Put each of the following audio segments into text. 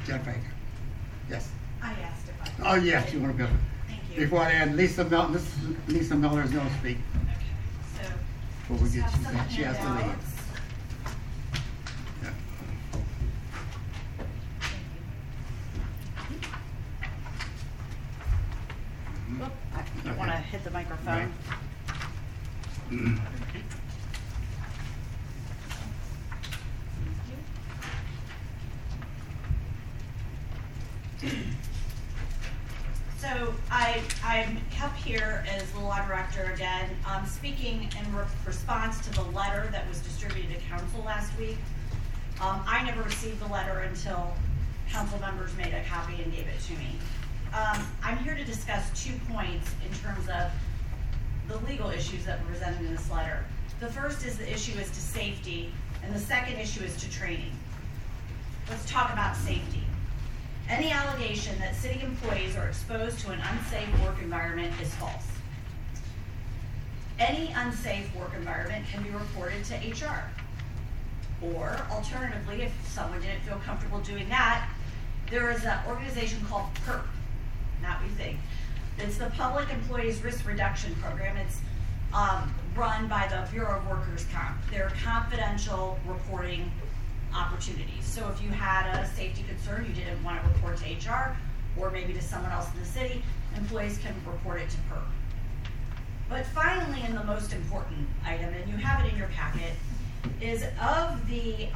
Jeff Baker. Yes. I asked if I could. Oh, yes, you want to go. Thank you. Before I add, Lisa Miller's going to speak. Okay, so. Before we just get, have some she has to leave. handouts. Yeah. Oop, I don't want to hit the microphone. Right. So I'm up here as the law director again, speaking in response to the letter that was distributed to council last week. I never received the letter until council members made a copy and gave it to me. I'm here to discuss 2 points in terms of the legal issues that were presented in this letter. The first is the issue is to safety, and the second issue is to training. Let's talk about safety. Any allegation that city employees are exposed to an unsafe work environment is false. Any unsafe work environment can be reported to HR. Or alternatively, if someone didn't feel comfortable doing that, there is an organization called PERP, not we think. It's the Public Employees Risk Reduction Program. It's run by the Bureau of Workers' Comp. They're confidential reporting opportunities. So if you had a safety concern, you didn't want to report to HR or maybe to someone else in the city, employees can report it to PERP. But finally, and the most important item, and you have it in your packet, is of the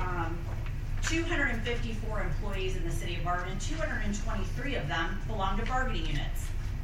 254 employees in the city of Barberton, 223 of them belong to bargaining units.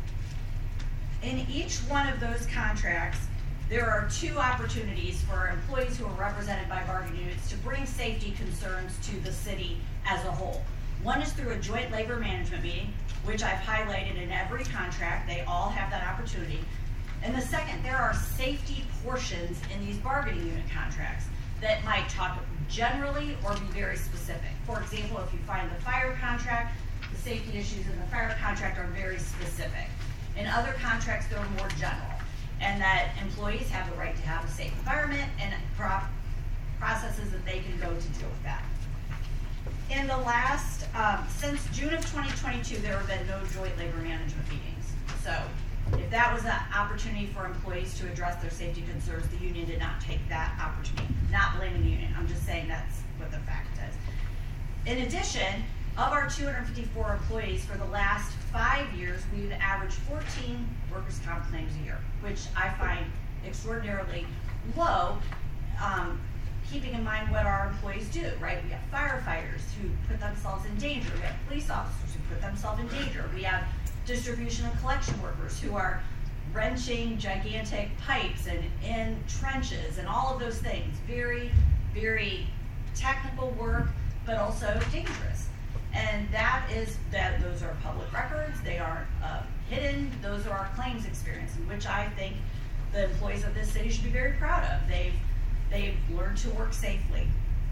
In each one of those contracts, there are 2 opportunities for employees who are represented by bargaining units to bring safety concerns to the city as a whole. One is through a joint labor management meeting, which I've highlighted in every contract. They all have that opportunity. And the second, there are safety portions in these bargaining unit contracts that might talk generally or be very specific. For example, if you find the fire contract, the safety issues in the fire contract are very specific. In other contracts, they're more general, and that employees have the right to have a safe environment and processes that they can go to deal with that. In the last, since June of 2022, there have been no joint labor management meetings. So if that was an opportunity for employees to address their safety concerns, the union did not take that opportunity. Not blaming the union, I'm just saying that's what the fact is. In addition, of our 254 employees for the last 5 years, we've averaged 14 workers' comp claims a year, which I find extraordinarily low, keeping in mind what our employees do, right? We have firefighters who put themselves in danger. We have police officers who put themselves in danger. We have distribution and collection workers who are wrenching gigantic pipes and in trenches and all of those things. Very, very technical work, but also dangerous. And those are public records. They aren't hidden. Those are our claims experience, in which I think the employees of this city should be very proud of. They've learned to work safely.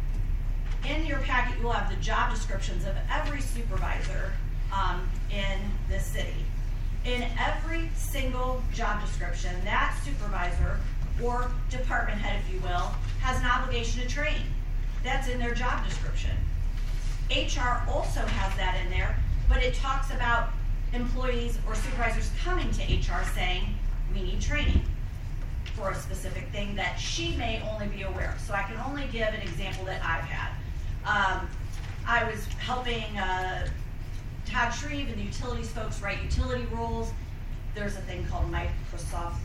In your packet, you will have the job descriptions of every supervisor in this city. In every single job description, that supervisor or department head, if you will, has an obligation to train. That's in their job description. HR also has that in there, but it talks about employees or supervisors coming to HR saying, we need training for a specific thing that she may only be aware of. So I can only give an example that I've had. I was helping Todd Shreve and the utilities folks write utility rules. There's a thing called Microsoft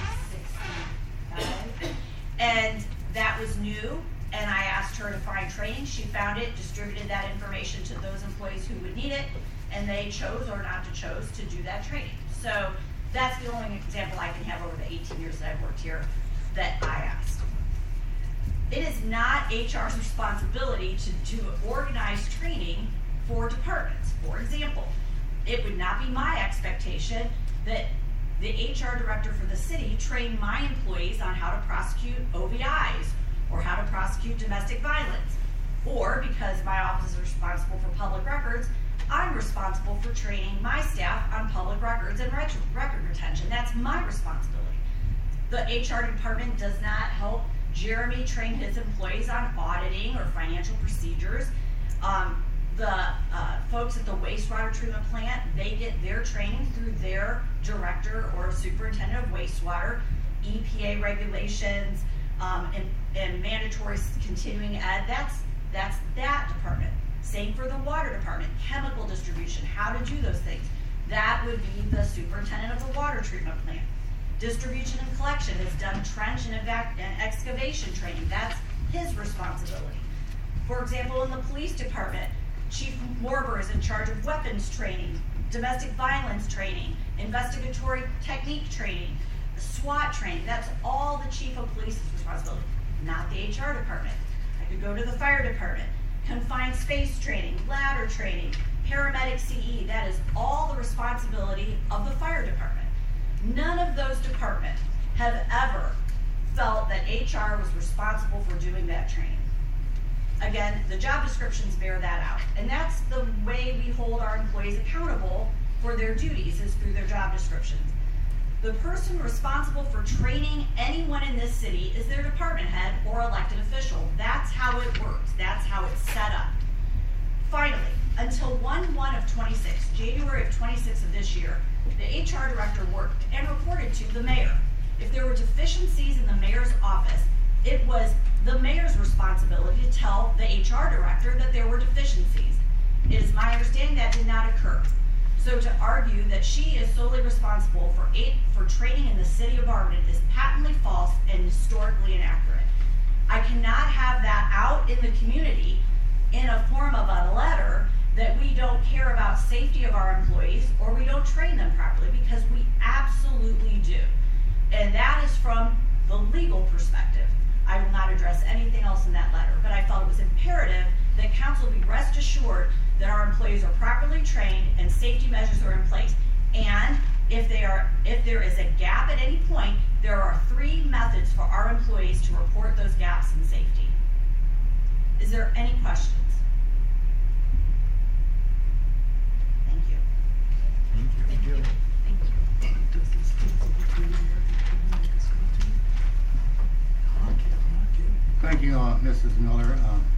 365, and that was new. And I asked her to find training. She found it, distributed that information to those employees who would need it, and they chose or not to chose to do that training. So that's the only example I can have over the 18 years that I've worked here that I asked. It is not HR's responsibility to organize training for departments. For example, it would not be my expectation that the HR director for the city train my employees on how to prosecute OVIs or how to prosecute domestic violence. Or because my office is responsible for public records, I'm responsible for training my staff on public records and record retention. That's my responsibility. The HR department does not help Jeremy train his employees on auditing or financial procedures. The folks at the wastewater treatment plant, they get their training through their director or superintendent of wastewater, EPA regulations, and mandatory continuing ed. That's that department. Same for the water department, chemical distribution, how to do those things. That would be the superintendent of the water treatment plant. Distribution and collection has done trench and excavation training. That's his responsibility. For example, in the police department, Chief Morber is in charge of weapons training, domestic violence training, investigatory technique training, SWAT training. That's all the chief of police's responsibility, not the HR department. I could go to the fire department, confined space training, ladder training, paramedic CE. That is all the responsibility of the fire department. None of those departments have ever felt that HR was responsible for doing that training. Again, the job descriptions bear that out. And that's the way we hold our employees accountable for their duties, is through their job descriptions. The person responsible for training anyone in this city is their department head or elected official. That's how it works. That's how it's set up. Finally, until 1/1/26, January of 26 of this year, the HR director worked and reported to the mayor. If there were deficiencies in the mayor's office, it was the mayor's responsibility to tell the HR director that there were deficiencies. It is my understanding that did not occur. So to argue that she is solely responsible for training in the city of Barberton is patently false and historically inaccurate. I cannot have that out in the community in a form of a letter that we don't care about safety of our employees or we don't train them properly, because we absolutely do. And that is from the legal perspective. I will not address anything else in that letter, but I felt it was imperative that council be rest assured that our employees are properly trained and safety measures are in place. And if there is a gap at any point, there are 3 methods for our employees to report those gaps in safety. Is there any questions? Thank you. Thank you. Thank you, Mrs. Miller.